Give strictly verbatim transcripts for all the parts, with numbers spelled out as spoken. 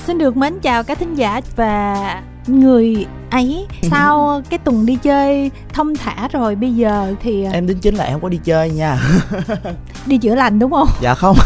Xin được mến chào các thính giả và người ấy. Sau cái tuần đi chơi thông thả rồi, bây giờ thì em đính chính là em không có đi chơi nha. Đi chữa lành đúng không? Dạ không.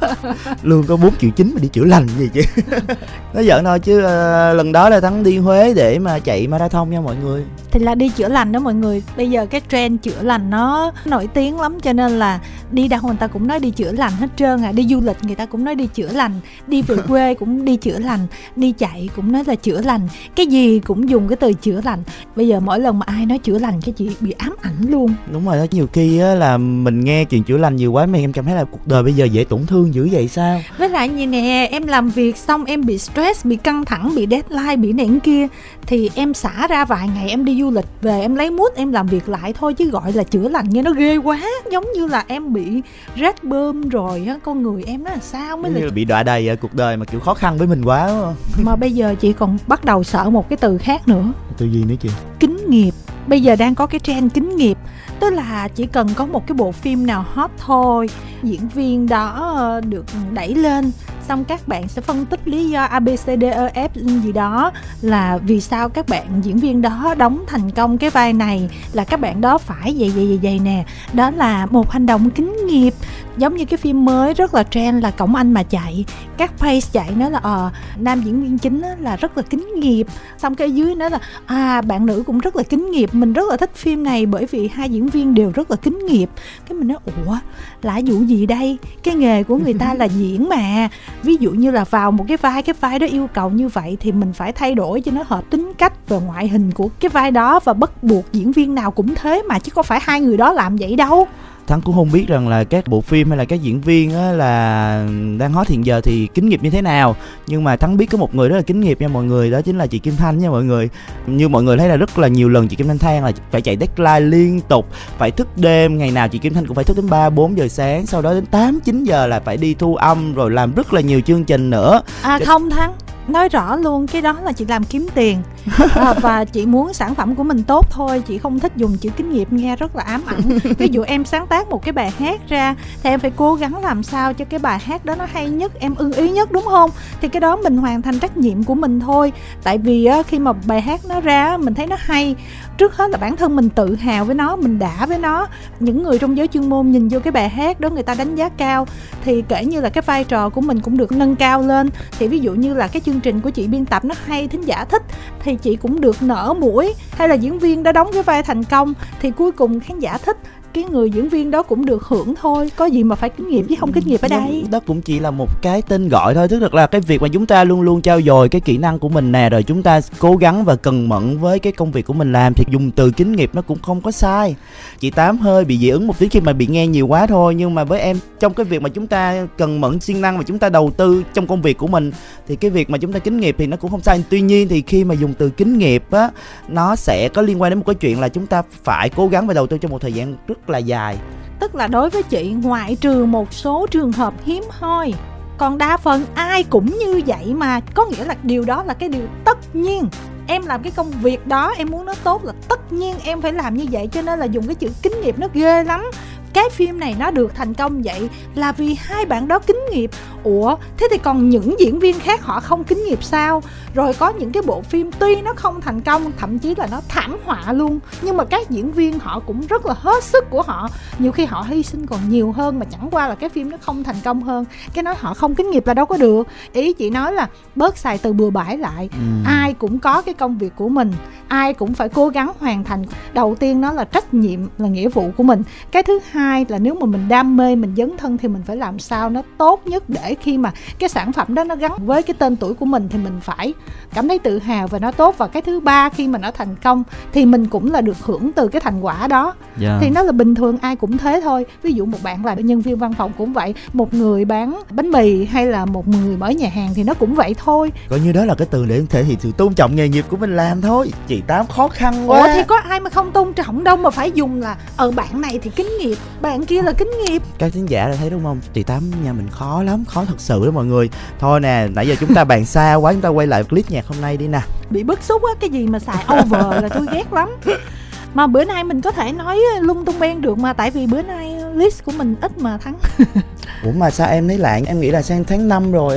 Lương có bốn triệu chín mà đi chữa lành gì chứ. Nói giỡn thôi chứ uh, lần đó là Thắng đi Huế để mà chạy marathon nha mọi người. Thì là đi chữa lành đó mọi người. Bây giờ cái trend chữa lành nó nổi tiếng lắm, cho nên là đi đâu người ta cũng nói đi chữa lành hết trơn à. Đi du lịch người ta cũng nói đi chữa lành, đi về quê cũng đi chữa lành, đi chạy cũng nói là chữa lành, cái gì cũng dùng cái từ chữa lành. Bây giờ mỗi lần mà ai nói chữa lành cái chị bị ám ảnh luôn. Đúng rồi đó, nhiều khi á, là mình nghe chuyện chữa lành nhiều quá mà em cảm thấy là cuộc đời bây giờ dễ tổn thương dữ vậy sao. Với lại như nè, em làm việc xong em bị stress, bị căng thẳng, bị deadline, bị này kia, thì em xả ra vài ngày em đi du lịch về, em lấy mood em làm việc lại thôi, chứ gọi là chữa lành nghe nó ghê quá. Giống như là em bị rát bơm rồi á, con người em nó là sao mới là... là bị đọa đầy cuộc đời mà kiểu khó khăn với mình quá đúng không? Mà bây giờ chị còn bắt đầu sợ một cái từ khác nữa. Từ gì nữa chị? Kính nghiệp. Bây giờ đang có cái trend kính nghiệp, tức là chỉ cần có một cái bộ phim nào hot thôi, diễn viên đó được đẩy lên, xong các bạn sẽ phân tích lý do a bê xê đê e ép gì đó là vì sao các bạn diễn viên đó đóng thành công cái vai này, là các bạn đó phải vậy vậy vậy vậy nè. Đó là một hành động kính nghiệp. Giống như cái phim mới rất là trend là Cổng Anh Mà Chạy, các page chạy nói là ờ nam diễn viên chính là rất là kính nghiệp, xong cái dưới nói là à bạn nữ cũng rất là kính nghiệp, mình rất là thích phim này bởi vì hai diễn viên đều rất là kính nghiệp. Cái mình nói ủa là vụ gì đây, cái nghề của người ta là diễn mà, ví dụ như là vào một cái vai, cái vai đó yêu cầu như vậy thì mình phải thay đổi cho nó hợp tính cách và ngoại hình của cái vai đó, và bắt buộc diễn viên nào cũng thế mà, chứ có phải hai người đó làm vậy đâu. Thắng cũng không biết rằng là các bộ phim hay là các diễn viên á, là đang hot hiện giờ thì kính nghiệp như thế nào, nhưng mà Thắng biết có một người rất là kính nghiệp nha mọi người, đó chính là chị Kim Thanh nha mọi người. Như mọi người thấy là rất là nhiều lần chị Kim Thanh than là phải chạy deadline liên tục, phải thức đêm, ngày nào chị Kim Thanh cũng phải thức đến ba bốn giờ sáng, sau đó đến tám chín giờ là phải đi thu âm rồi làm rất là nhiều chương trình nữa. À không Thắng, nói rõ luôn, cái đó là chị làm kiếm tiền à, và chị muốn sản phẩm của mình tốt thôi, chị không thích dùng chữ kính nghiệp nghe rất là ám ảnh. Ví dụ em sáng tác một cái bài hát ra thì em phải cố gắng làm sao cho cái bài hát đó nó hay nhất, em ưng ý nhất, đúng không? Thì cái đó mình hoàn thành trách nhiệm của mình thôi. Tại vì á, khi mà bài hát nó ra mình thấy nó hay, trước hết là bản thân mình tự hào với nó, mình đã với nó. Những người trong giới chuyên môn nhìn vô cái bài hát đó người ta đánh giá cao, thì kể như là cái vai trò của mình cũng được nâng cao lên. Thì ví dụ như là cái chương trình của chị biên tập nó hay, thính giả thích, thì chị cũng được nở mũi. Hay là diễn viên đã đóng cái vai thành công thì cuối cùng khán giả thích, cái người diễn viên đó cũng được hưởng thôi. Có gì mà phải kinh nghiệm chứ không kinh nghiệm ở đây. Đó cũng chỉ là một cái tên gọi thôi. Tức là cái việc mà chúng ta luôn luôn trau dồi cái kỹ năng của mình nè, rồi chúng ta cố gắng và cần mẫn với cái công việc của mình làm, thì dùng từ kính nghiệp nó cũng không có sai. Chị Tám hơi bị dị ứng một tí khi mà bị nghe nhiều quá thôi, nhưng mà với em, trong cái việc mà chúng ta cần mẫn siêng năng và chúng ta đầu tư trong công việc của mình, thì cái việc mà chúng ta kính nghiệp thì nó cũng không sai. Tuy nhiên thì khi mà dùng từ kính nghiệp á, nó sẽ có liên quan đến một cái chuyện là chúng ta phải cố gắng và đầu tư trong một thời gian rất là dài. Tức là đối với chị, ngoại trừ một số trường hợp hiếm hoi, còn đa phần ai cũng như vậy mà. Có nghĩa là điều đó là cái điều tất nhiên. Em làm cái công việc đó, em muốn nó tốt là tất nhiên em phải làm như vậy. Cho nên là dùng cái chữ kính nghiệp nó ghê lắm. Cái phim này nó được thành công vậy là vì hai bạn đó kính nghiệp. Ủa, thế thì còn những diễn viên khác họ không kính nghiệp sao? Rồi có những cái bộ phim tuy nó không thành công, thậm chí là nó thảm họa luôn, nhưng mà các diễn viên họ cũng rất là hết sức của họ. Nhiều khi họ hy sinh còn nhiều hơn, mà chẳng qua là cái phim nó không thành công hơn. Cái nói họ không kính nghiệp là đâu có được. Ý chị nói là bớt xài từ bừa bãi lại. ừ. Ai cũng có cái công việc của mình, ai cũng phải cố gắng hoàn thành. Đầu tiên nó là trách nhiệm, là nghĩa vụ của mình. Cái thứ hai là nếu mà mình đam mê, mình dấn thân thì mình phải làm sao nó tốt nhất, để khi mà cái sản phẩm đó nó gắn với cái tên tuổi của mình thì mình phải cảm thấy tự hào và nó tốt. Và cái thứ ba, khi mà nó thành công thì mình cũng là được hưởng từ cái thành quả đó. yeah. Thì nó là bình thường, ai cũng thế thôi. Ví dụ một bạn là nhân viên văn phòng cũng vậy, một người bán bánh mì hay là một người mở nhà hàng thì nó cũng vậy thôi. Coi như đó là cái từ để thể hiện sự tôn trọng nghề nghiệp của mình làm thôi. Chị Tám khó khăn quá. Ủa thì có ai mà không tôn trọng đâu mà phải dùng là ờ bạn này thì kính nghiệp, bạn kia là kính nghiệp. Các thính giả đã thấy đúng không? Chị Tám nhà mình khó lắm, khó thật sự đó mọi người. Thôi nè, nãy giờ chúng ta bàn xa quá, chúng ta quay lại clip nhạc hôm nay đi nè. Bị bức xúc á, cái gì mà xài over là tôi ghét lắm. Mà bữa nay mình có thể nói lung tung beng được mà, tại vì bữa nay list của mình ít mà Thắng. Ủa mà sao em thấy lạ, em nghĩ là sang tháng năm rồi á.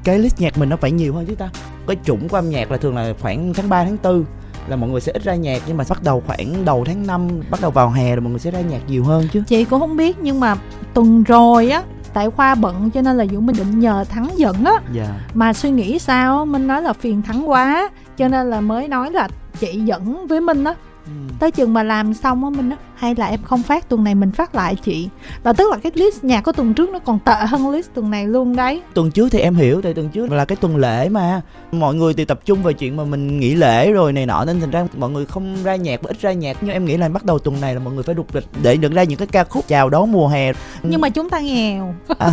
cái list nhạc mình nó phải nhiều hơn chứ ta. Cái chủng của âm nhạc là thường là khoảng tháng ba, tháng tư là mọi người sẽ ít ra nhạc, nhưng mà bắt đầu khoảng đầu tháng năm, bắt đầu vào hè rồi mọi người sẽ ra nhạc nhiều hơn chứ. Chị cũng không biết, nhưng mà tuần rồi á, tại khoa bận cho nên là Dũng mình định nhờ Thắng dẫn á. Dạ. Mà suy nghĩ sao Minh nói là phiền Thắng quá, cho nên là mới nói là chị dẫn với Minh á. Ừ. Tới chừng mà làm xong á Minh á, hay là em không phát tuần này mình phát lại chị. Là tức là cái list nhạc của tuần trước nó còn tệ hơn list tuần này luôn đấy. Tuần trước thì em hiểu, tại tuần trước là cái tuần lễ mà mọi người thì tập trung vào chuyện mà mình nghỉ lễ rồi này nọ, nên thành ra mọi người không ra nhạc và ít ra nhạc. Nhưng em nghĩ là bắt đầu tuần này là mọi người phải đục lịch để nhận ra những cái ca khúc chào đón mùa hè. Nhưng mà chúng ta nghèo à.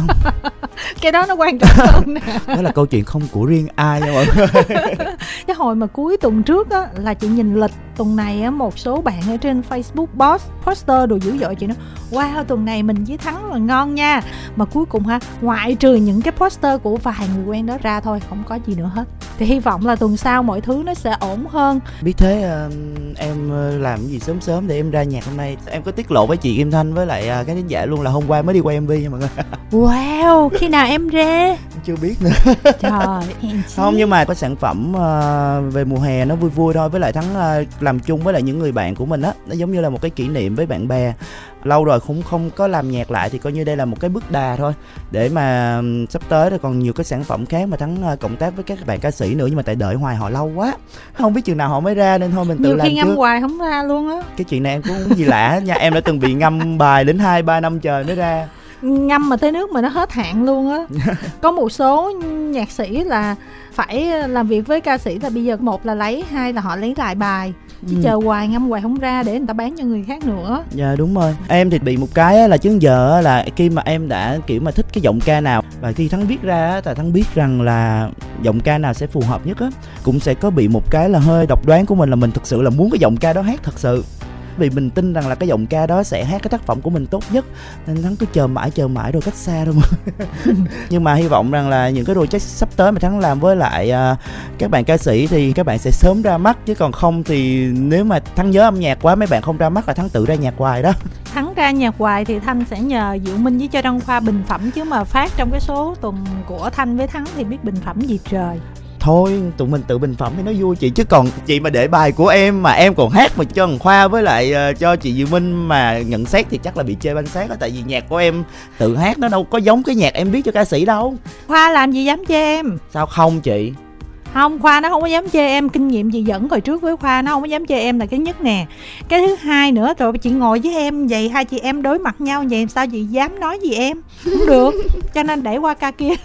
Cái đó nó quan trọng hơn nè. Đó là câu chuyện không của riêng ai nha mọi người. Cái hồi mà cuối tuần trước á, là chị nhìn lịch tuần này á, một số bạn ở trên Facebook post poster đồ dữ dội, chị nói wow tuần này mình với Thắng là ngon nha. Mà cuối cùng ha, ngoại trừ những cái poster của vài người quen đó ra thôi, không có gì nữa hết. Thì hy vọng là tuần sau mọi thứ nó sẽ ổn hơn. Biết thế uh, em làm cái gì sớm sớm để em ra nhạc hôm nay. Em có tiết lộ với chị Kim Thanh với lại uh, các khán giả luôn là hôm qua mới đi quay em vê nha mọi người. Wow, khi nào em ra? Em chưa biết nữa. Trời, không, nhưng mà có sản phẩm uh, về mùa hè nó vui vui thôi. Với lại Thắng uh, làm chung với lại những người bạn của mình á, nó giống như là một cái kỷ niệm với bạn bè. Lâu rồi cũng không có làm nhạc lại thì coi như đây là một cái bước đà thôi, để mà um, sắp tới rồi còn nhiều cái sản phẩm khác mà Thắng uh, cộng tác với các bạn ca sĩ nữa. Nhưng mà tại đợi hoài họ lâu quá, không biết chừng nào họ mới ra nên thôi mình tự nhiều làm khi ngâm trước. Hoài không ra luôn á. Cái chuyện này em cũng không gì lạ nha. Em đã từng bị ngâm bài đến hai ba năm trời mới ra. Ngâm mà tới nước mà nó hết hạn luôn á. Có một số nhạc sĩ là phải làm việc với ca sĩ là bây giờ một là lấy, hai là họ lấy lại bài. Chứ ừ. chờ hoài ngâm hoài không ra để người ta bán cho người khác nữa. Dạ đúng rồi. Em thì bị một cái là trước giờ là khi mà em đã kiểu mà thích cái giọng ca nào, và khi Thắng viết ra là Thắng biết rằng là giọng ca nào sẽ phù hợp nhất á, cũng sẽ có bị một cái là hơi độc đoán của mình, là mình thực sự là muốn cái giọng ca đó hát thật sự, vì mình tin rằng là cái giọng ca đó sẽ hát cái tác phẩm của mình tốt nhất, nên Thắng cứ chờ mãi chờ mãi rồi cách xa thôi mà. Nhưng mà hy vọng rằng là những cái project sắp tới mà Thắng làm với lại uh, các bạn ca sĩ thì các bạn sẽ sớm ra mắt, chứ còn không thì nếu mà Thắng nhớ âm nhạc quá mấy bạn không ra mắt là Thắng tự ra nhạc hoài đó. Thắng ra nhạc hoài thì Thanh sẽ nhờ Diệu Minh với Cho Đăng Khoa bình phẩm, chứ mà phát trong cái số tuần của Thanh với Thắng thì biết bình phẩm gì trời. Thôi tụi mình tự bình phẩm thì nó vui chị, chứ còn chị mà để bài của em mà em còn hát mà cho thằng Khoa với lại uh, cho chị Diệu Minh mà nhận xét thì chắc là bị chê banh xác á. Tại vì nhạc của em tự hát nó đâu có giống cái nhạc em viết cho ca sĩ đâu. Khoa làm gì dám chê em? Sao không chị? Không, Khoa nó không có dám chê em. Kinh nghiệm chị dẫn hồi trước với Khoa, nó không có dám chê em là cái nhất nè. Cái thứ hai nữa, rồi chị ngồi với em vậy, hai chị em đối mặt nhau vậy, sao chị dám nói gì em? Không được. Cho nên để qua ca kia.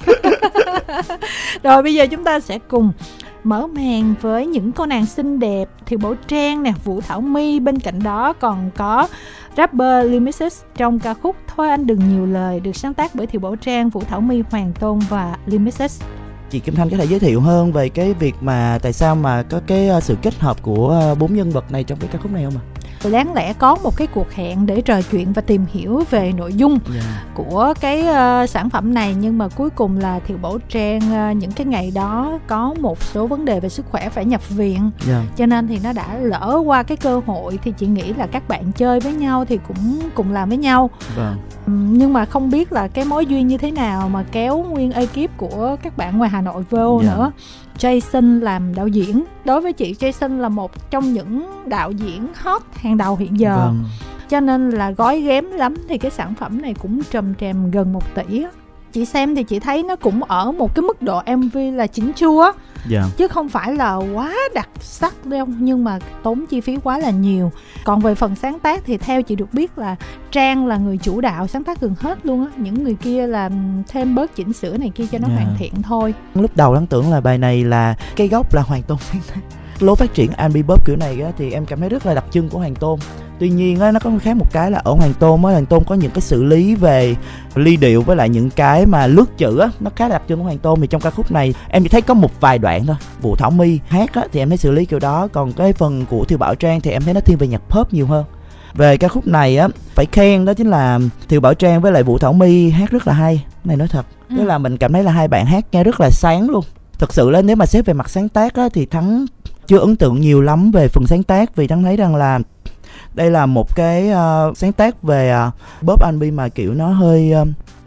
Rồi bây giờ chúng ta sẽ cùng mở màn với những cô nàng xinh đẹp Thiều Bảo Trang nè, Vũ Thảo My. Bên cạnh đó còn có rapper Limixis trong ca khúc Thôi Anh Đừng Nhiều Lời, được sáng tác bởi Thiều Bảo Trang, Vũ Thảo My, Hoàng Tôn và Limixis. Chị Kim Thanh có thể giới thiệu hơn về cái việc mà tại sao mà có cái sự kết hợp của bốn nhân vật này trong cái ca khúc này không ạ? Đáng lẽ có một cái cuộc hẹn để trò chuyện và tìm hiểu về nội dung yeah. của cái uh, sản phẩm này, nhưng mà cuối cùng là Thiều Bảo Trang uh, những cái ngày đó có một số vấn đề về sức khỏe phải nhập viện, yeah. cho nên thì nó đã lỡ qua cái cơ hội. Thì chị nghĩ là các bạn chơi với nhau thì cũng cùng làm với nhau, vâng. um, nhưng mà không biết là cái mối duyên như thế nào mà kéo nguyên ekip của các bạn ngoài Hà Nội vô yeah. nữa. Jason làm đạo diễn. Đối với chị, Jason là một trong những đạo diễn hot hàng đầu hiện giờ, vâng. cho nên là gói ghém lắm. Thì cái sản phẩm này cũng trầm trèm gần một tỷ á. Chị xem thì chị thấy nó cũng ở một cái mức độ em vê là chỉnh chu á, yeah. chứ không phải là quá đặc sắc đâu, nhưng mà tốn chi phí quá là nhiều. Còn về phần sáng tác thì theo chị được biết là Trang là người chủ đạo sáng tác gần hết luôn á. Những người kia là thêm bớt chỉnh sửa này kia cho nó yeah. hoàn thiện thôi. Lúc đầu Thắng tưởng là bài này là cái gốc là Hoàng Tôn sáng tác. Lối phát triển R and B pop kiểu này á, thì em cảm thấy rất là đặc trưng của Hoàng Tôn. Tuy nhiên á, nó có khác một cái là ở Hoàng Tôn á, Hoàng Tôn có những cái xử lý về ly điệu với lại những cái mà lướt chữ á, nó khá là đặc trưng của Hoàng Tôn. Thì trong ca khúc này em chỉ thấy có một vài đoạn thôi. Vũ Thảo My hát á, thì em thấy xử lý kiểu đó. Còn cái phần của Thiều Bảo Trang thì em thấy nó thiên về nhạc pop nhiều hơn. Về ca khúc này á, phải khen đó chính là Thiều Bảo Trang với lại Vũ Thảo My hát rất là hay. Cái này nói thật, ừ. tức là mình cảm thấy là hai bạn hát nghe rất là sáng luôn. Thực sự là nếu mà xếp về mặt sáng tác á, thì Thắng chưa ấn tượng nhiều lắm về phần sáng tác, vì Thắng thấy rằng là đây là một cái uh, sáng tác về uh, pop R and B mà kiểu nó hơi uh,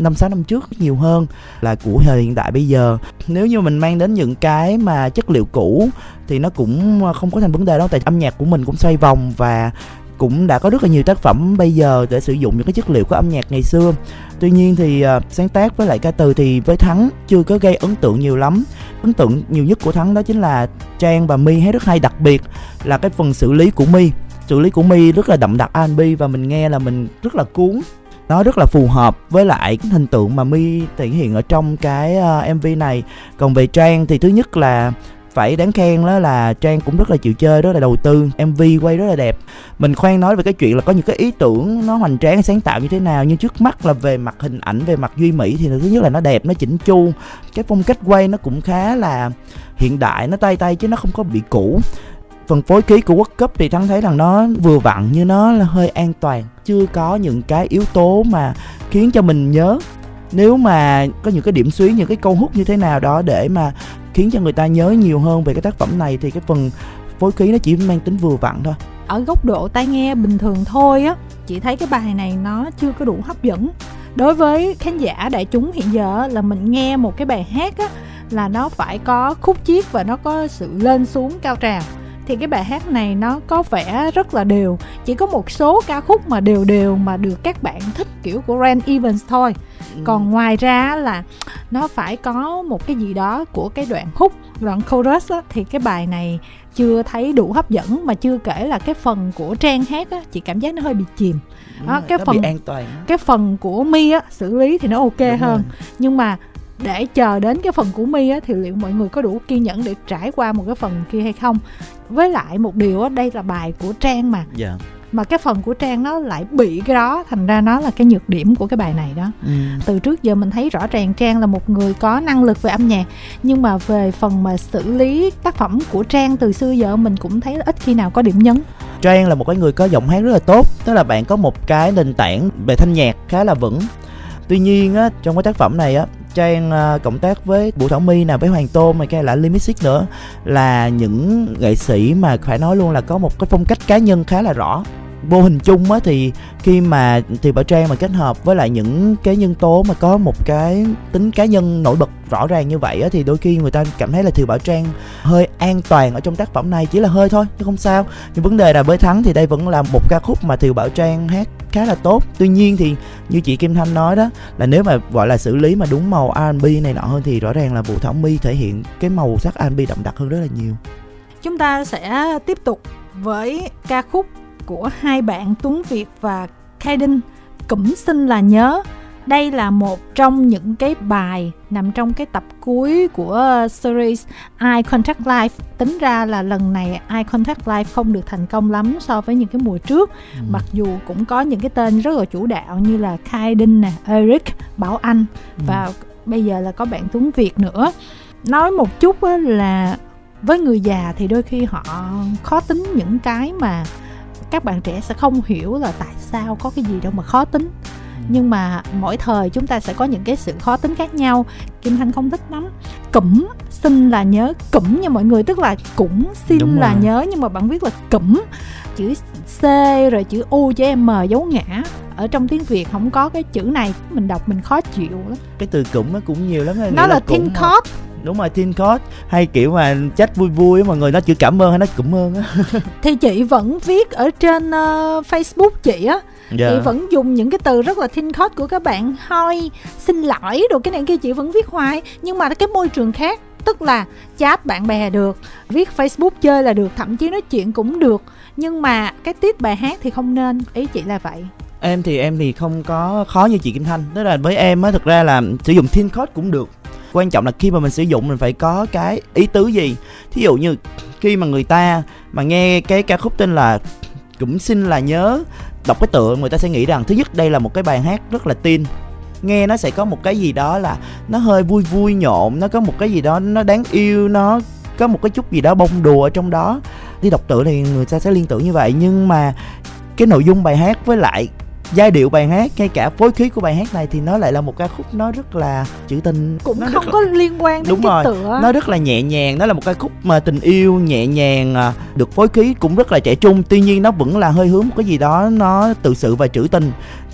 năm sáu năm trước nhiều hơn là của thời hiện tại bây giờ. Nếu như mình mang đến những cái mà chất liệu cũ thì nó cũng không có thành vấn đề đâu, tại âm nhạc của mình cũng xoay vòng và cũng đã có rất là nhiều tác phẩm bây giờ để sử dụng những cái chất liệu của âm nhạc ngày xưa. Tuy nhiên thì uh, sáng tác với lại ca từ thì với Thắng chưa có gây ấn tượng nhiều lắm. Ấn tượng nhiều nhất của Thắng đó chính là Trang và My hát rất hay, đặc biệt là cái phần xử lý của My. Xử lý của My rất là đậm đặc R and B và mình nghe là mình rất là cuốn. Nó rất là phù hợp với lại cái hình tượng mà My thể hiện ở trong cái uh, em vê này. Còn về Trang thì thứ nhất là phải đáng khen đó là Trang cũng rất là chịu chơi, rất là đầu tư, em vê quay rất là đẹp. Mình khoan nói về cái chuyện là có những cái ý tưởng nó hoành tráng sáng tạo như thế nào, nhưng trước mắt là về mặt hình ảnh, về mặt duy mỹ thì thứ nhất là nó đẹp, nó chỉnh chu. Cái phong cách quay nó cũng khá là hiện đại, nó tay tay chứ nó không có bị cũ. Phần phối khí của World Cup thì Thắng thấy rằng nó vừa vặn, như nó là hơi an toàn, chưa có những cái yếu tố mà khiến cho mình nhớ. Nếu mà có những cái điểm xuyến, những cái câu hút như thế nào đó để mà khiến cho người ta nhớ nhiều hơn về cái tác phẩm này thì cái phần phối khí nó chỉ mang tính vừa vặn thôi. Ở góc độ tai nghe bình thường thôi á, chị thấy cái bài này nó chưa có đủ hấp dẫn. Đối với khán giả đại chúng hiện giờ là mình nghe một cái bài hát á, là nó phải có khúc chiết và nó có sự lên xuống cao trào. Thì cái bài hát này nó có vẻ rất là đều. Chỉ có một số ca khúc mà đều đều mà được các bạn thích kiểu của Ren Evans thôi. ừ. Còn ngoài ra là nó phải có một cái gì đó của cái đoạn hook, đoạn chorus á, thì cái bài này chưa thấy đủ hấp dẫn. Mà chưa kể là cái phần của Trang hát á, chị cảm giác nó hơi bị chìm. Đó, cái nó phần bị an toàn. Cái phần của My á, xử lý thì nó ok Đúng hơn rồi. Nhưng mà để chờ đến cái phần của My á, thì liệu mọi người có đủ kiên nhẫn để trải qua một cái phần kia hay không? Với lại một điều á, đây là bài của Trang mà yeah. Mà cái phần của Trang nó lại bị cái đó, thành ra nó là cái nhược điểm của cái bài này đó. ừ. Từ trước giờ mình thấy rõ ràng Trang là một người có năng lực về âm nhạc, nhưng mà về phần mà xử lý tác phẩm của Trang từ xưa giờ mình cũng thấy ít khi nào có điểm nhấn. Trang là một cái người có giọng hát rất là tốt, tức là bạn có một cái nền tảng về thanh nhạc khá là vững. Tuy nhiên á, trong cái tác phẩm này á, Trang uh, cộng tác với Bùi Thảo My nè, với Hoàng Tôn mà cái là Limixix nữa, là những nghệ sĩ mà phải nói luôn là có một cái phong cách cá nhân khá là rõ. Vô hình chung á, thì khi mà thì Bảo Trang mà kết hợp với lại những cái nhân tố mà có một cái tính cá nhân nổi bật rõ ràng như vậy á, thì đôi khi người ta cảm thấy là Thiều Bảo Trang hơi an toàn ở trong tác phẩm này, chỉ là hơi thôi chứ không sao. Nhưng vấn đề là với Thắng thì đây vẫn là một ca khúc mà Thiều Bảo Trang hát khá là tốt. Tuy nhiên thì như chị Kim Thanh nói đó, là nếu mà gọi là xử lý mà đúng màu R and B này nọ hơn thì rõ ràng là Bùi Thảo My thể hiện cái màu sắc R and B đậm đặc hơn rất là nhiều. Chúng ta sẽ tiếp tục với ca khúc của hai bạn Tuấn Việt và Kaiden, Cũm Xin Là Nhớ. Đây là một trong những cái bài nằm trong cái tập cuối của series Eye Contact Live. Tính ra là lần này Eye Contact Live không được thành công lắm so với những cái mùa trước. ừ. Mặc dù cũng có những cái tên rất là chủ đạo như là Kaiden nè, Eric, Bảo Anh, ừ. và bây giờ là có bạn Tuấn Việt nữa. Nói một chút là với người già thì đôi khi họ khó tính những cái mà các bạn trẻ sẽ không hiểu là tại sao có cái gì đâu mà khó tính. Nhưng mà mỗi thời chúng ta sẽ có những cái sự khó tính khác nhau. Kim Thanh không thích lắm Cũm Xin Là Nhớ. Cũm nha mọi người, tức là cũng xin Đúng là rồi. nhớ, nhưng mà bạn viết là cũm, chữ C rồi chữ U, chữ M dấu ngã. Ở trong tiếng Việt không có cái chữ này, mình đọc mình khó chịu lắm. Cái từ cũm nó cũng nhiều lắm. Nó là, là thin chord. Đúng rồi, thin chord. Hay kiểu mà trách vui vui mọi người nói chữ cảm ơn hay nói cũm ơn á. Thì chị vẫn viết ở trên uh, Facebook chị á, yeah. Chị vẫn dùng những cái từ rất là thin chord của các bạn. Hoi, xin lỗi, đồ cái này kia chị vẫn viết hoài. Nhưng mà cái môi trường khác, tức là chat bạn bè được, viết Facebook chơi là được, thậm chí nói chuyện cũng được. Nhưng mà cái tiết bài hát thì không nên. Ý chị là vậy. Em thì em thì không có khó như chị Kim Thanh. Tức là với em á, thực ra là sử dụng thin chord cũng được. Quan trọng là khi mà mình sử dụng mình phải có cái ý tứ gì. Thí dụ như khi mà người ta mà nghe cái ca khúc tên là Cũm Xin Là Nhớ, đọc cái tựa người ta sẽ nghĩ rằng thứ nhất đây là một cái bài hát rất là teen, nghe nó sẽ có một cái gì đó là nó hơi vui vui nhộn, nó có một cái gì đó nó đáng yêu, nó có một cái chút gì đó bông đùa ở trong đó. Đi đọc tựa thì người ta sẽ liên tưởng như vậy. Nhưng mà cái nội dung bài hát với lại giai điệu bài hát, ngay cả phối khí của bài hát này thì nó lại là một ca khúc nó rất là trữ tình, cũng nó không có là... liên quan đến Đúng cái rồi. tựa. Nó rất là nhẹ nhàng, nó là một ca khúc mà tình yêu nhẹ nhàng, được phối khí cũng rất là trẻ trung. Tuy nhiên nó vẫn là hơi hướng một cái gì đó nó tự sự và trữ tình.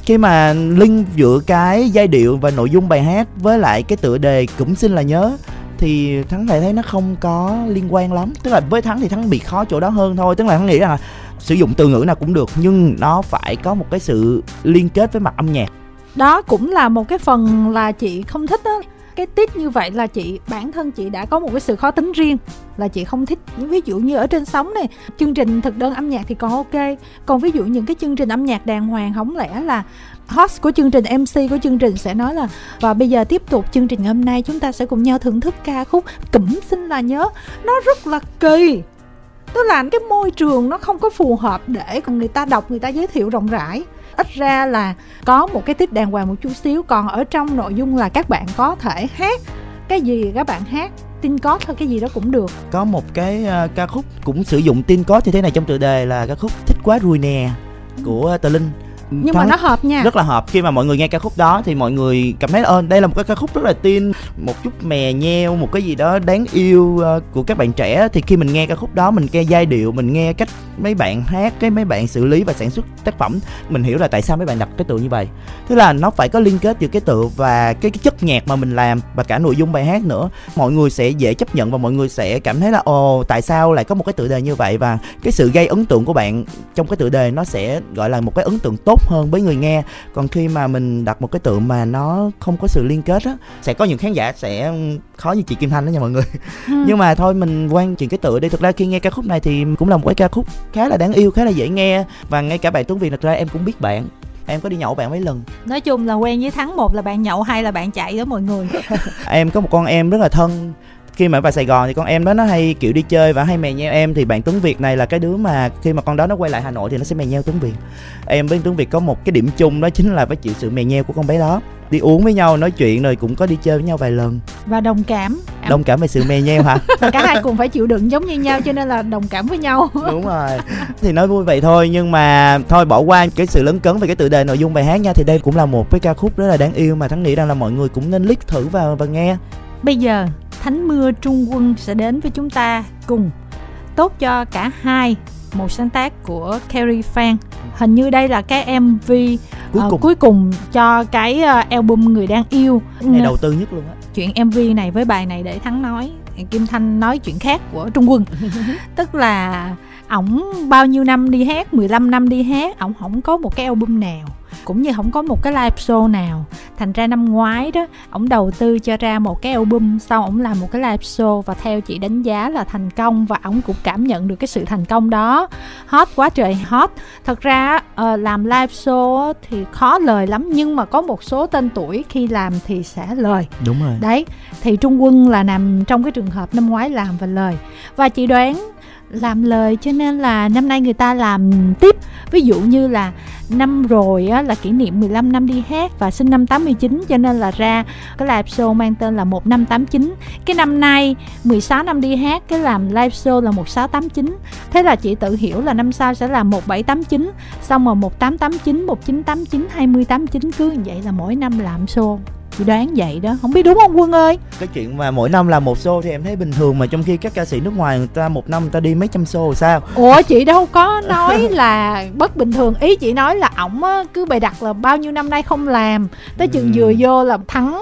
khi mà link giữa cái giai điệu và nội dung bài hát với lại cái tựa đề Cũng Xin Là Nhớ thì Thắng lại thấy nó không có liên quan lắm. Tức là với Thắng thì Thắng bị khó chỗ đó hơn thôi. Tức là Thắng nghĩ là sử dụng từ ngữ nào cũng được, nhưng nó phải có một cái sự liên kết với mặt âm nhạc. Đó cũng là một cái phần là chị không thích đó. Cái tiết như vậy là chị, bản thân chị đã có một cái sự khó tính riêng, là chị không thích. Ví dụ như ở trên sóng này, chương trình thực đơn âm nhạc thì còn ok. Còn ví dụ những cái chương trình âm nhạc đàng hoàng, không lẽ là host của chương trình, em xê của chương trình sẽ nói là và bây giờ tiếp tục chương trình hôm nay chúng ta sẽ cùng nhau thưởng thức ca khúc Cũng Xin Là Nhớ. Nó rất là kỳ. Tức là cái môi trường nó không có phù hợp để người ta đọc, người ta giới thiệu rộng rãi. Ít ra là có một cái tiết đàng hoàng một chút xíu. Còn ở trong nội dung là các bạn có thể hát cái gì các bạn hát, tin code thôi, cái gì đó cũng được. Có một cái uh, ca khúc cũng sử dụng tin code như thế này trong tựa đề là ca khúc Thích Quá Rồi Nè của uh, Tờ Linh. Nhưng Thắng mà nó hợp nha, rất là hợp. Khi mà mọi người nghe ca khúc đó thì mọi người cảm thấy ơn đây là một cái ca khúc rất là teen, một chút mè nheo, một cái gì đó đáng yêu uh, của các bạn trẻ. Thì khi mình nghe ca khúc đó, mình nghe giai điệu, mình nghe cách mấy bạn hát, cái mấy bạn xử lý và sản xuất tác phẩm, mình hiểu là tại sao mấy bạn đặt cái tựa như vậy. Tức là nó phải có liên kết giữa cái tựa và cái, cái chất nhạc mà mình làm và cả nội dung bài hát nữa. Mọi người sẽ dễ chấp nhận và mọi người sẽ cảm thấy là ồ, tại sao lại có một cái tựa đề như vậy, và cái sự gây ấn tượng của bạn trong cái tựa đề nó sẽ gọi là một cái ấn tượng tốt hơn với người nghe. Còn khi mà mình đặt một cái tựa mà nó không có sự liên kết á, sẽ có những khán giả sẽ khó như chị Kim Thanh đó nha mọi người. Ừ. Nhưng mà thôi mình quan chuyện cái tựa đi. Thực ra khi nghe ca khúc này thì cũng là một cái ca khúc khá là đáng yêu, khá là dễ nghe. Và ngay cả bạn Tuấn Việt, thật ra em cũng biết bạn, em có đi nhậu bạn mấy lần. Nói chung là quen với Thắng, một là bạn nhậu, hai là bạn chạy đó mọi người. Em có một con em rất là thân. Khi mà ở vào Sài Gòn thì con em đó nó hay kiểu đi chơi và hay mè nheo em. Thì bạn Tuấn Việt này là cái đứa mà khi mà con đó nó quay lại Hà Nội thì nó sẽ mè nheo Tuấn Việt. Em với Tuấn Việt có một cái điểm chung, đó chính là phải chịu sự mè nheo của con bé đó. Đi uống với nhau, nói chuyện rồi cũng có đi chơi với nhau vài lần. Và đồng cảm. Đồng cảm về sự mè nheo hả? Và cả hai cùng phải chịu đựng giống như nhau cho nên là đồng cảm với nhau. Đúng rồi. Thì nói vui vậy thôi, nhưng mà thôi bỏ qua cái sự lấn cấn về cái tựa đề nội dung bài hát nha. Thì đây cũng là một cái ca khúc rất là đáng yêu mà Thắng nghĩ rằng là mọi người cũng nên click thử vào và nghe. Bây giờ Thánh Mưa Trung Quân sẽ đến với chúng ta cùng Tốt Cho Cả Hai, một sáng tác của Carrie Phan. Hình như đây là cái em vê cuối, uh, cùng. cuối cùng cho cái uh, album Người Đang Yêu. Này đầu tư nhất luôn á. Chuyện em vê này với bài này để Thắng nói, Kim Thanh nói chuyện khác của Trung Quân. Tức là ổng bao nhiêu năm đi hát, mười lăm năm đi hát, ổng không có một cái album nào, cũng như không có một cái live show nào. Thành ra năm ngoái đó, ổng đầu tư cho ra một cái album, sau ổng làm một cái live show và theo chị đánh giá là thành công, và ổng cũng cảm nhận được cái sự thành công đó. Hot quá trời hot. Thật ra uh, làm live show thì khó lời lắm, nhưng mà có một số tên tuổi khi làm thì sẽ lời. Đúng rồi. Đấy, thì Trung Quân là nằm trong cái trường hợp năm ngoái làm và lời. Và chị đoán làm lời cho nên là năm nay người ta làm tiếp. Ví dụ như là năm rồi á, là kỷ niệm mười lăm năm đi hát và sinh năm tám mươi chín, cho nên là ra cái live show mang tên là một năm tám chín. Cái năm nay mười sáu năm đi hát, cái làm live show là một sáu tám chín. Thế là chị tự hiểu là năm sau sẽ là một bảy tám chín, xong rồi một tám tám chín, một chín tám chín, hai mươi tám chín, cứ như vậy là mỗi năm làm show. Chị đoán vậy đó, không biết đúng không Quân ơi? Cái chuyện mà mỗi năm làm một show thì em thấy bình thường, mà trong khi các ca sĩ nước ngoài người ta một năm người ta đi mấy trăm show sao? Ủa chị đâu có nói là bất bình thường. Ý chị nói là ổng cứ bày đặt là bao nhiêu năm nay không làm, tới chừng ừ. vừa vô là thắng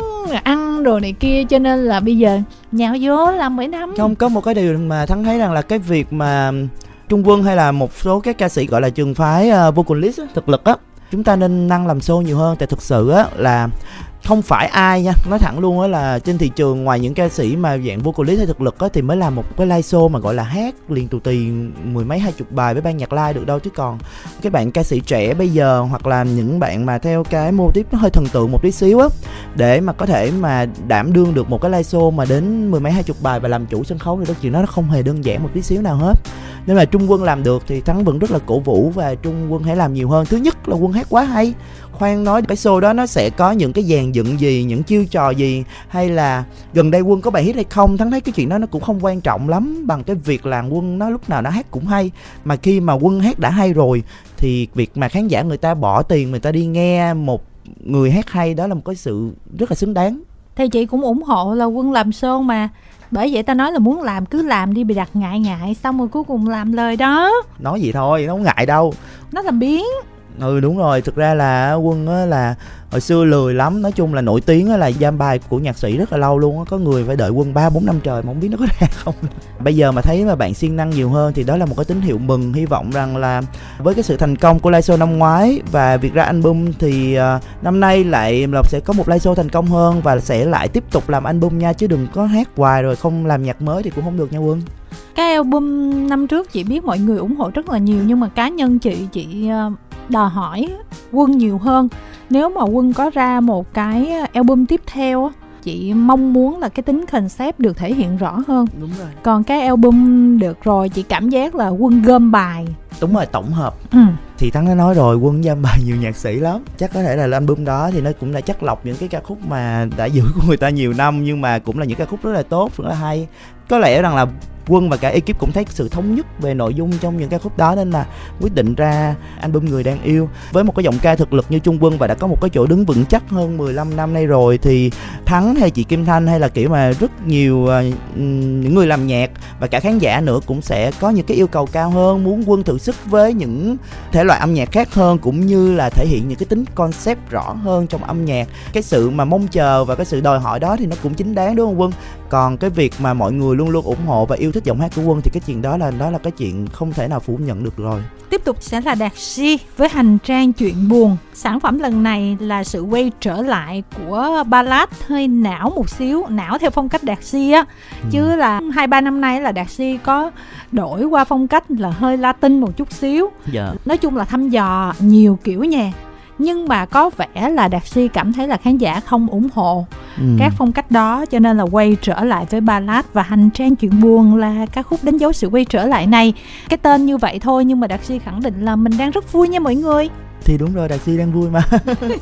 ăn rồi này kia, cho nên là bây giờ nhào vô làm mỗi năm. Không, có một cái điều mà Thắng thấy rằng là cái việc mà Trung Quân hay là một số các ca sĩ gọi là trường phái uh, vocalist á, thực lực á, chúng ta nên năng làm show nhiều hơn. Tại thực sự á là không phải ai nha, nói thẳng luôn á là trên thị trường ngoài những ca sĩ mà dạng vocalist hay thực lực á thì mới làm một cái live show mà gọi là hát liền tù tì mười mấy hai chục bài với ban nhạc live được đâu. Chứ còn cái bạn ca sĩ trẻ bây giờ, hoặc là những bạn mà theo cái mô típ nó hơi thần tượng một tí xíu á, để mà có thể mà đảm đương được một cái live show mà đến mười mấy hai chục bài và làm chủ sân khấu thì đó chuyện đó nó không hề đơn giản một tí xíu nào hết. Nên là Trung Quân làm được thì Thắng vẫn rất là cổ vũ, và Trung Quân hãy làm nhiều hơn. Thứ nhất là Quân hát quá hay. Khoan nói cái show đó nó sẽ có những cái dàn dựng gì, những chiêu trò gì, hay là gần đây Quân có bài hit hay không, Thắng thấy cái chuyện đó nó cũng không quan trọng lắm bằng cái việc là Quân nó lúc nào nó hát cũng hay. Mà khi mà Quân hát đã hay rồi thì việc mà khán giả người ta bỏ tiền người ta đi nghe một người hát hay, đó là một cái sự rất là xứng đáng. Thì chị cũng ủng hộ là Quân làm show mà. Bởi vậy ta nói là muốn làm cứ làm đi, bị đặt ngại ngại xong rồi cuối cùng làm lời đó. Nói gì thôi, nó không ngại đâu. Nó làm biến. Ừ đúng rồi, thực ra là Quân á là hồi xưa lười lắm, nói chung là nổi tiếng á là giam bài của nhạc sĩ rất là lâu luôn á, có người phải đợi Quân ba bốn năm trời mà không biết nó có ra không. Bây giờ mà thấy mà bạn siêng năng nhiều hơn thì đó là một cái tín hiệu mừng, hy vọng rằng là với cái sự thành công của live show năm ngoái và việc ra album thì uh, năm nay lại là sẽ có một live show thành công hơn và sẽ lại tiếp tục làm album nha, chứ đừng có hát hoài rồi không làm nhạc mới thì cũng không được nha Quân. Cái album năm trước chị biết mọi người ủng hộ rất là nhiều, nhưng mà cá nhân chị chị đòi hỏi Quân nhiều hơn. Nếu mà Quân có ra một cái album tiếp theo, chị mong muốn là cái tính concept được thể hiện rõ hơn. Đúng rồi. Còn cái album được rồi, chị cảm giác là Quân gom bài. Đúng rồi, tổng hợp. Ừ. Thì Thắng đã nói rồi, Quân giam bài nhiều nhạc sĩ lắm. Chắc có thể là album đó thì nó cũng đã chắc lọc những cái ca khúc mà đã giữ của người ta nhiều năm, nhưng mà cũng là những ca khúc rất là tốt, rất là hay. Có lẽ rằng là Quân và cả ekip cũng thấy sự thống nhất về nội dung trong những ca khúc đó, nên là quyết định ra album Người Đang Yêu. Với một cái giọng ca thực lực như Trung Quân và đã có một cái chỗ đứng vững chắc hơn mười lăm năm nay rồi, thì Thắng hay chị Kim Thanh hay là kiểu mà rất nhiều uh, những người làm nhạc và cả khán giả nữa cũng sẽ có những cái yêu cầu cao hơn, muốn Quân thử sức với những thể loại âm nhạc khác hơn, cũng như là thể hiện những cái tính concept rõ hơn trong âm nhạc. Cái sự mà mong chờ và cái sự đòi hỏi đó thì nó cũng chính đáng, đúng không Quân? Còn cái việc mà mọi người luôn luôn ủng hộ và yêu thích giọng hát của Quân thì cái chuyện đó là đó là cái chuyện không thể nào phủ nhận được rồi. Tiếp tục sẽ là Đạt Suy với Hành Trang Chuyện Buồn. Sản phẩm lần này là sự quay trở lại của ballad hơi não một xíu, não theo phong cách Đạt Suy á. Ừ. Chứ là hai ba năm nay là Đạt Suy có đổi qua phong cách là hơi Latin một chút xíu. Dạ. Nói chung là thăm dò nhiều kiểu nhạc. Nhưng mà có vẻ là Đạt Suy cảm thấy là khán giả không ủng hộ ừ. các phong cách đó, cho nên là quay trở lại với ballad, và Hành Trang Chuyện Buồn là ca khúc đánh dấu sự quay trở lại này. Cái tên như vậy thôi nhưng mà Đạt Suy khẳng định là mình đang rất vui nha mọi người. Thì đúng rồi, Đạt Suy đang vui mà.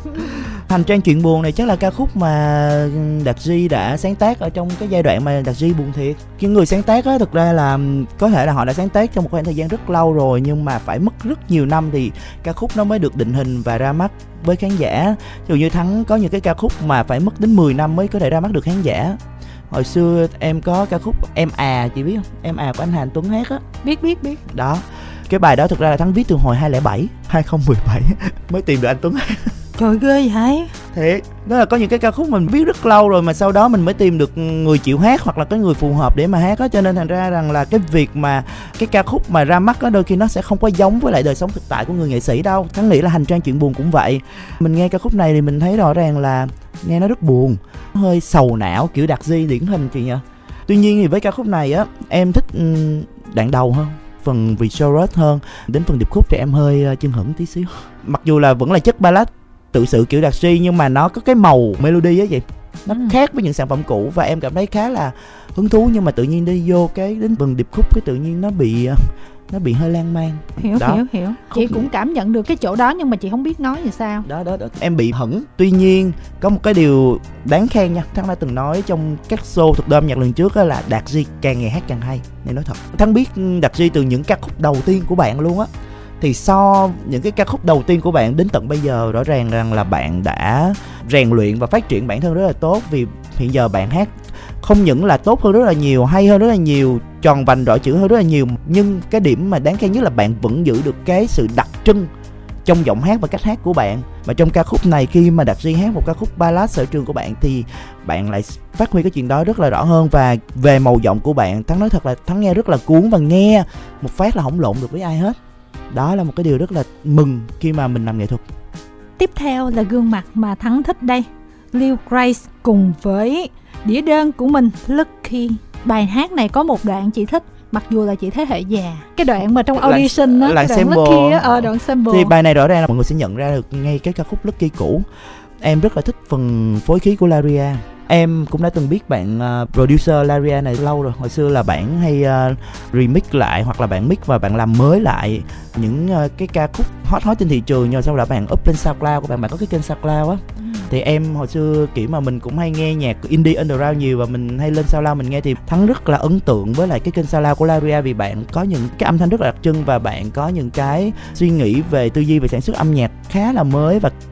Hành Trang Chuyện Buồn này chắc là ca khúc mà Đạt Suy đã sáng tác ở trong cái giai đoạn mà Đạt Suy buồn thiệt. Cái người sáng tác á, thực ra là có thể là họ đã sáng tác trong một khoảng thời gian rất lâu rồi, nhưng mà phải mất rất nhiều năm thì ca khúc nó mới được định hình và ra mắt với khán giả. Ví dụ như Thắng có những cái ca khúc mà phải mất đến mười năm mới có thể ra mắt được khán giả. Hồi xưa em có ca khúc Em À, chị biết không? Em À của anh Hà Anh Tuấn hát á. Biết biết biết. Đó. Cái bài đó thực ra là Thắng viết từ hồi hai không không bảy, hai không một bảy mới tìm được anh Tuấn. Trời ghê vậy. Thiệt, đó là có những cái ca khúc mình viết rất lâu rồi mà sau đó mình mới tìm được người chịu hát hoặc là cái người phù hợp để mà hát á, cho nên thành ra rằng là cái việc mà cái ca khúc mà ra mắt á đôi khi nó sẽ không có giống với lại đời sống thực tại của người nghệ sĩ đâu. Thắng nghĩ là Hành Trang Chuyện Buồn cũng vậy. Mình nghe ca khúc này thì mình thấy rõ ràng là nghe nó rất buồn, hơi sầu não kiểu Đạt Suy điển hình chị nhỉ. Tuy nhiên thì với ca khúc này á, em thích um, đoạn đầu hơn, phần vì chorus hơn. Đến phần điệp khúc thì em hơi uh, chưng hửng tí xíu. Mặc dù là vẫn là chất ballad tự sự kiểu Đạt Suy, nhưng mà nó có cái màu melody á vậy, nó ừ. khác với những sản phẩm cũ và em cảm thấy khá là hứng thú. Nhưng mà tự nhiên đi vô cái đến phần điệp khúc cái tự nhiên nó bị nó bị hơi lan man. Hiểu đó. hiểu hiểu Chị khúc... cũng cảm nhận được cái chỗ đó nhưng mà chị không biết nói gì sao. Đó đó, đó. Em bị hững. Tuy nhiên có một cái điều đáng khen nha, Thắng đã từng nói trong các show thực đơn âm nhạc lần trước á, là Đạt Suy càng ngày hát càng hay. Nên nói thật, Thắng biết Đạt Suy từ những ca khúc đầu tiên của bạn luôn á, thì so những cái ca khúc đầu tiên của bạn đến tận bây giờ, rõ ràng rằng là bạn đã rèn luyện và phát triển bản thân rất là tốt. Vì hiện giờ bạn hát không những là tốt hơn rất là nhiều, hay hơn rất là nhiều, tròn vành rõ chữ hơn rất là nhiều, nhưng cái điểm mà đáng khen nhất là bạn vẫn giữ được cái sự đặc trưng trong giọng hát và cách hát của bạn. Và trong ca khúc này, khi mà Đạt Suy hát một ca khúc ballad sở trường của bạn thì bạn lại phát huy cái chuyện đó rất là rõ hơn. Và về màu giọng của bạn, Thắng nói thật là Thắng nghe rất là cuốn và nghe một phát là không lộn được với ai hết. Đó là một cái điều rất là mừng khi mà mình làm nghệ thuật. Tiếp theo là gương mặt mà Thắng thích đây, Lil Grace cùng với đĩa đơn của mình Lucky. Bài hát này có một đoạn chị thích, mặc dù là chị thế hệ già. Cái đoạn mà trong audition á, cái đoạn sample. Lucky á, ờ đoạn sample. Thì bài này rõ ràng là mọi người sẽ nhận ra được ngay cái ca khúc Lucky cũ. Em rất là thích phần phối khí của Laria. Em cũng đã từng biết bạn uh, producer Laria này lâu rồi. Hồi xưa là bạn hay uh, remix lại hoặc là bạn mix và bạn làm mới lại những uh, cái ca khúc hot hot trên thị trường, nhưng sau đó bạn up lên SoundCloud của bạn. Bạn có cái kênh SoundCloud á. Ừ. Thì em hồi xưa kiểu mà mình cũng hay nghe nhạc indie underground nhiều và mình hay lên SoundCloud mình nghe, thì Thắng rất là ấn tượng với lại cái kênh SoundCloud của Laria, vì bạn có những cái âm thanh rất là đặc trưng và bạn có những cái suy nghĩ về tư duy về sản xuất âm nhạc khá là mới và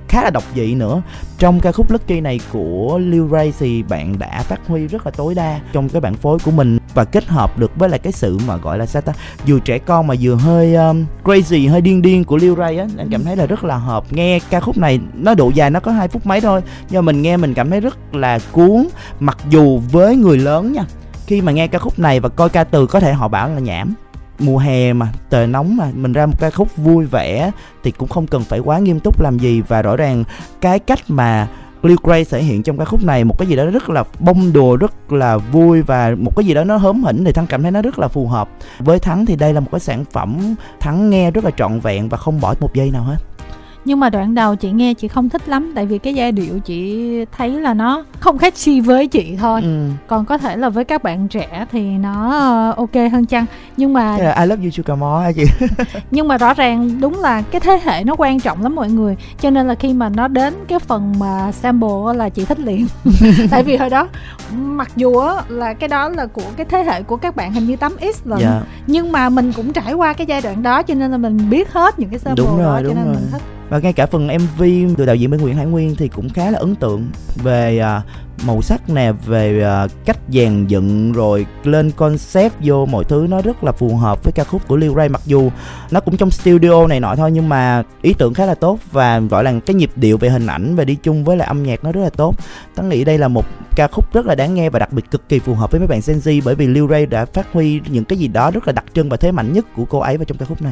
khá là độc dị nữa. Trong ca khúc Lucky này của Lil Ray thì bạn đã phát huy rất là tối đa trong cái bản phối của mình, và kết hợp được với lại cái sự mà gọi là sao ta, vừa trẻ con mà vừa hơi um, crazy, hơi điên điên của Lil Ray á. Anh cảm thấy là rất là hợp. Nghe ca khúc này nó độ dài nó có hai phút mấy thôi, nhưng mà mình nghe mình cảm thấy rất là cuốn. Mặc dù với người lớn nha, khi mà nghe ca khúc này và coi ca từ có thể họ bảo là nhảm, mùa hè mà trời nóng mà mình ra một ca khúc vui vẻ thì cũng không cần phải quá nghiêm túc làm gì. Và rõ ràng cái cách mà Lil Ray thể hiện trong ca khúc này một cái gì đó rất là bông đùa, rất là vui và một cái gì đó nó hớm hỉnh, thì Thắng cảm thấy nó rất là phù hợp. Với Thắng thì đây là một cái sản phẩm Thắng nghe rất là trọn vẹn và không bỏ một giây nào hết. Nhưng mà đoạn đầu chị nghe chị không thích lắm, tại vì cái giai điệu chị thấy là nó không khác chi với chị thôi. ừ. Còn có thể là với các bạn trẻ thì nó ok hơn chăng. Nhưng mà yeah, I love you Sugar More hả chị? Nhưng mà rõ ràng đúng là cái thế hệ nó quan trọng lắm mọi người. Cho nên là khi mà nó đến cái phần mà sample là chị thích liền. Tại vì hồi đó mặc dù là cái đó là của cái thế hệ của các bạn hình như tám x lần, yeah. nhưng mà mình cũng trải qua cái giai đoạn đó, cho nên là mình biết hết những cái sample đúng rồi, đó, đúng cho nên rồi. mình thích. Và ngay cả phần em vê từ đạo diễn bên Nguyễn Hải Nguyên thì cũng khá là ấn tượng về uh, màu sắc nè, về uh, cách dàn dựng rồi lên concept vô mọi thứ, nó rất là phù hợp với ca khúc của Lil Ray. Mặc dù nó cũng trong studio này nọ thôi, nhưng mà ý tưởng khá là tốt và gọi là cái nhịp điệu về hình ảnh và đi chung với lại âm nhạc nó rất là tốt. Tớ nghĩ đây là một ca khúc rất là đáng nghe và đặc biệt cực kỳ phù hợp với mấy bạn Gen Z, bởi vì Lil Ray đã phát huy những cái gì đó rất là đặc trưng và thế mạnh nhất của cô ấy vào trong ca khúc này.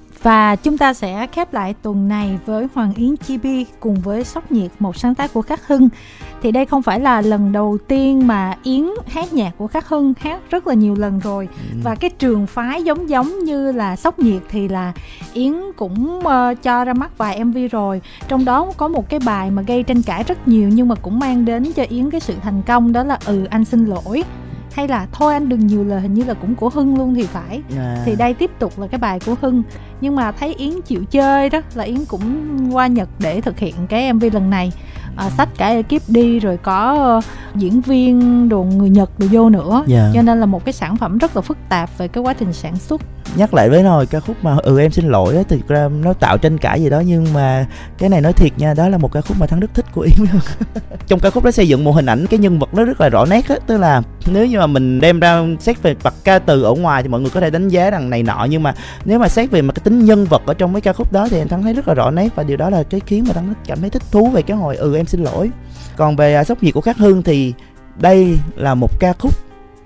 Và chúng ta sẽ khép lại tuần này với Hoàng Yến Chi Bi cùng với Sốc Nhiệt, một sáng tác của Khắc Hưng. Thì đây không phải là lần đầu tiên mà Yến hát nhạc của Khắc Hưng, hát rất là nhiều lần rồi. ừ. Và cái trường phái giống giống như là Sốc Nhiệt thì là Yến cũng uh, cho ra mắt vài em vê rồi. Trong đó có một cái bài mà gây tranh cãi rất nhiều nhưng mà cũng mang đến cho Yến cái sự thành công, đó là Ừ Anh Xin Lỗi, hay là Thôi Anh Đừng Nhiều Lời, hình như là cũng của Hưng luôn thì phải. à. Thì đây tiếp tục là cái bài của Hưng. Nhưng mà thấy Yến chịu chơi đó là Yến cũng qua Nhật để thực hiện cái em vê lần này, à, xách cả ekip đi rồi có uh, diễn viên đồ người Nhật đồ vô nữa. yeah. Cho nên là một cái sản phẩm rất là phức tạp về cái quá trình sản xuất. Nhắc lại với nồi ca khúc mà Ừ Em Xin Lỗi đó, thì ra nó tạo tranh cãi gì đó, nhưng mà cái này nói thiệt nha, đó là một ca khúc mà Thắng rất thích của Yến. Trong ca khúc đó xây dựng một hình ảnh cái nhân vật nó rất là rõ nét á, tức là nếu như mà mình đem ra xét về mặt ca từ ở ngoài thì mọi người có thể đánh giá rằng này nọ, nhưng mà nếu mà xét về mặt cái tính nhân vật ở trong mấy ca khúc đó thì Thắng thấy rất là rõ nét, và điều đó là cái khiến mà Thắng cảm thấy thích thú về cái hồi Ừ Em Xin Lỗi. Còn về Sốc Nhiệt của Khắc Hưng thì đây là một ca khúc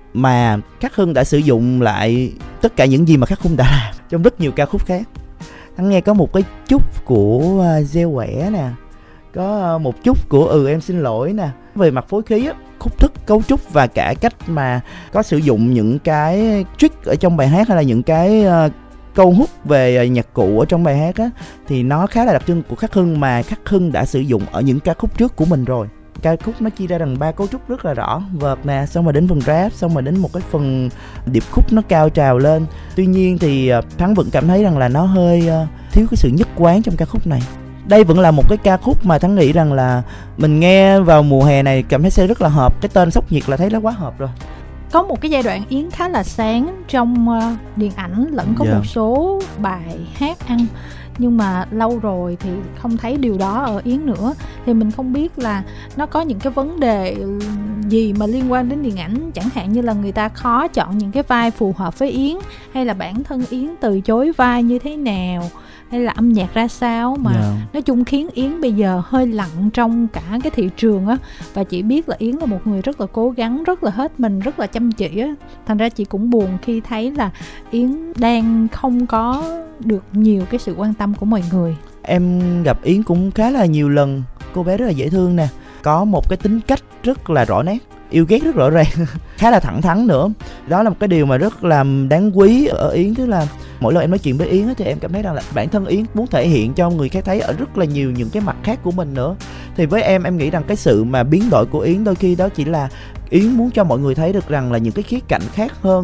mà Khắc Hưng đã sử dụng lại tất cả những gì mà Khắc Hưng đã làm trong rất nhiều ca khúc khác. Thắng nghe có một cái chút của uh, Gieo Quẻ nè, có uh, một chút của Ừ Em Xin Lỗi nè. Về mặt phối khí á, khúc thức, cấu trúc và cả cách mà có sử dụng những cái trick ở trong bài hát hay là những cái uh, câu hút về nhạc cụ ở trong bài hát á, thì nó khá là đặc trưng của Khắc Hưng mà Khắc Hưng đã sử dụng ở những ca khúc trước của mình rồi. Ca khúc nó chia ra thành ba cấu trúc rất là rõ, vợt nè, xong rồi đến phần rap, xong rồi đến một cái phần điệp khúc nó cao trào lên. Tuy nhiên thì Thắng vẫn cảm thấy rằng là nó hơi uh, thiếu cái sự nhất quán trong ca khúc này. Đây vẫn là một cái ca khúc mà Thắng nghĩ rằng là mình nghe vào mùa hè này cảm thấy sẽ rất là hợp. Cái tên Sốc Nhiệt là thấy nó quá hợp rồi. Có một cái giai đoạn Yến khá là sáng trong uh, điện ảnh lẫn có yeah. một số bài hát ăn, nhưng mà lâu rồi thì không thấy điều đó ở Yến nữa. Thì mình không biết là nó có những cái vấn đề gì mà liên quan đến điện ảnh, chẳng hạn như là người ta khó chọn những cái vai phù hợp với Yến, hay là bản thân Yến từ chối vai như thế nào, hay là âm nhạc ra sao mà yeah. nói chung khiến Yến bây giờ hơi lặng trong cả cái thị trường á. Và chị biết là Yến là một người rất là cố gắng, rất là hết mình, rất là chăm chỉ á. Thành ra chị cũng buồn khi thấy là Yến đang không có được nhiều cái sự quan tâm của mọi người. Em gặp Yến cũng khá là nhiều lần. Cô bé rất là dễ thương nè, có một cái tính cách rất là rõ nét, yêu ghét rất rõ ràng, khá là thẳng thắn nữa. Đó là một cái điều mà rất là đáng quý ở Yến, tức là mỗi lần em nói chuyện với Yến thì em cảm thấy rằng là bản thân Yến muốn thể hiện cho người khác thấy ở rất là nhiều những cái mặt khác của mình nữa. Thì với em, em nghĩ rằng cái sự mà biến đổi của Yến đôi khi đó chỉ là Yến muốn cho mọi người thấy được rằng là những cái khía cạnh khác hơn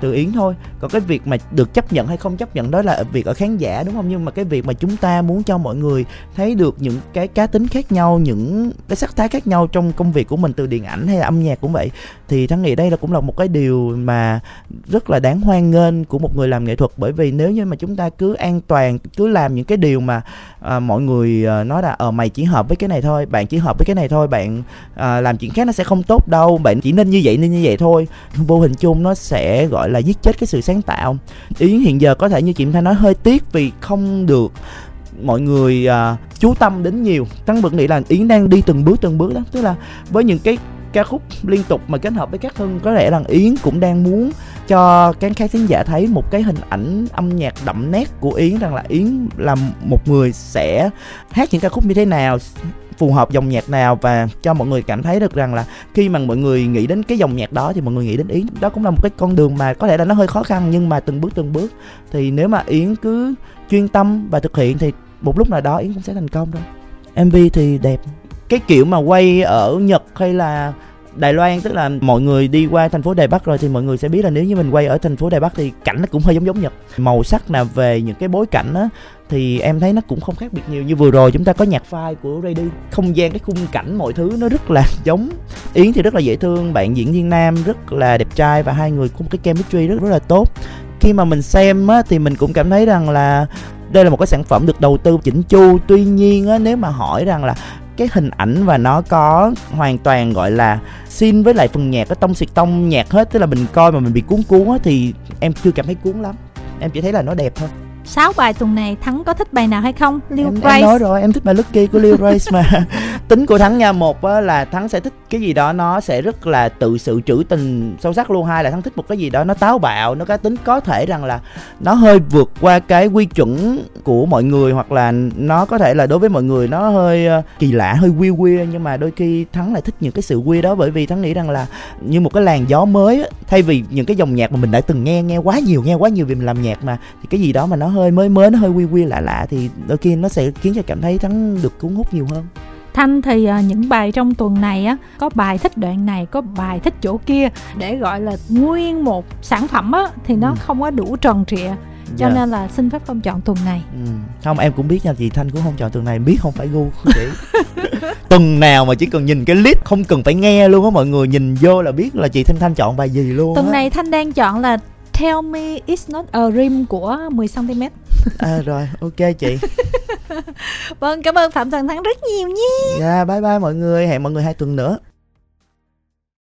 từ Yến thôi. Còn cái việc mà được chấp nhận hay không chấp nhận đó là việc ở khán giả, đúng không? Nhưng mà cái việc mà chúng ta muốn cho mọi người thấy được những cái cá tính khác nhau, những cái sắc thái khác nhau trong công việc của mình, từ điện ảnh hay là âm nhạc cũng vậy, thì Thắng nghĩ đây là cũng là một cái điều mà rất là đáng hoan nghênh của một người làm nghệ thuật. Bởi vì nếu như mà chúng ta cứ an toàn, cứ làm những cái điều mà à, mọi người à, nói là ờ mày chỉ hợp với cái này thôi, bạn chỉ hợp với cái này thôi, bạn à, làm chuyện khác nó sẽ không tốt đâu, bạn chỉ nên như vậy nên như vậy thôi, vô hình chung nó sẽ gọi là giết chết cái sự sáng tạo. Yến hiện giờ có thể như chị Thanh nói hơi tiếc vì không được mọi người à, chú tâm đến nhiều. Thắng vẫn nghĩ là Yến đang đi từng bước từng bước đó, tức là với những cái ca khúc liên tục mà kết hợp với các Hưng, có lẽ rằng Yến cũng đang muốn cho các khán thính giả thấy một cái hình ảnh âm nhạc đậm nét của Yến, rằng là Yến là một người sẽ hát những ca khúc như thế nào, phù hợp dòng nhạc nào, và cho mọi người cảm thấy được rằng là khi mà mọi người nghĩ đến cái dòng nhạc đó thì mọi người nghĩ đến Yến. Đó cũng là một cái con đường mà có thể là nó hơi khó khăn, nhưng mà từng bước từng bước thì nếu mà Yến cứ chuyên tâm và thực hiện thì một lúc nào đó Yến cũng sẽ thành công thôi. em vê thì đẹp. Cái kiểu mà quay ở Nhật hay là Đài Loan, tức là mọi người đi qua thành phố Đài Bắc rồi thì mọi người sẽ biết là nếu như mình quay ở thành phố Đài Bắc thì cảnh nó cũng hơi giống giống Nhật. Màu sắc nào về những cái bối cảnh á thì em thấy nó cũng không khác biệt nhiều. Như vừa rồi chúng ta có nhạc phai của Rady, không gian, cái khung cảnh, mọi thứ nó rất là giống. Yến thì rất là dễ thương, bạn diễn viên nam rất là đẹp trai và hai người có một cái chemistry rất rất là tốt. Khi mà mình xem á thì mình cũng cảm thấy rằng là đây là một cái sản phẩm được đầu tư chỉnh chu. Tuy nhiên á, nếu mà hỏi rằng là cái hình ảnh và nó có hoàn toàn gọi là xin với lại phần nhạc, cái tông xịt tông nhạc hết, tức là mình coi mà mình bị cuốn cuốn á, thì em chưa cảm thấy cuốn lắm. Em chỉ thấy là nó đẹp thôi. Sáu bài tuần này Thắng có thích bài nào hay không? Lil em, Grace. em nói rồi, em thích bài Lucky của Lil Grace mà. Tính của Thắng nha, một á, là Thắng sẽ thích cái gì đó nó sẽ rất là tự sự trữ tình sâu sắc luôn. Hai là Thắng thích một cái gì đó nó táo bạo, nó cá tính, có thể rằng là nó hơi vượt qua cái quy chuẩn của mọi người, hoặc là nó có thể là đối với mọi người nó hơi kỳ lạ, hơi weird weird, nhưng mà đôi khi Thắng lại thích những cái sự weird đó, bởi vì Thắng nghĩ rằng là như một cái làn gió mới á, thay vì những cái dòng nhạc mà mình đã từng nghe nghe quá nhiều, nghe quá nhiều vì mình làm nhạc mà, thì cái gì đó mà nó hơi mới mới, nó hơi weird weird lạ lạ thì đôi khi nó sẽ khiến cho cảm thấy Thắng được cuốn hút nhiều hơn. Thanh thì uh, những bài trong tuần này á, có bài thích đoạn này, có bài thích chỗ kia, để gọi là nguyên một sản phẩm á thì nó ừ. không có đủ tròn trịa, cho yeah. nên là xin phép không chọn tuần này. Ừ. Không, em cũng biết nha, chị Thanh cũng không chọn tuần này, biết không phải gu của chị. Tuần nào mà chỉ cần nhìn cái list, không cần phải nghe luôn á, mọi người nhìn vô là biết là chị Thanh Thanh chọn bài gì luôn. Tuần á. này Thanh đang chọn là Tell Me It's Not a Dream của mười xăng ti mét. À rồi, ok chị. Vâng, cảm ơn Phạm Toàn Thắng rất nhiều nha. Dạ, yeah, bye bye mọi người, hẹn mọi người hai tuần nữa.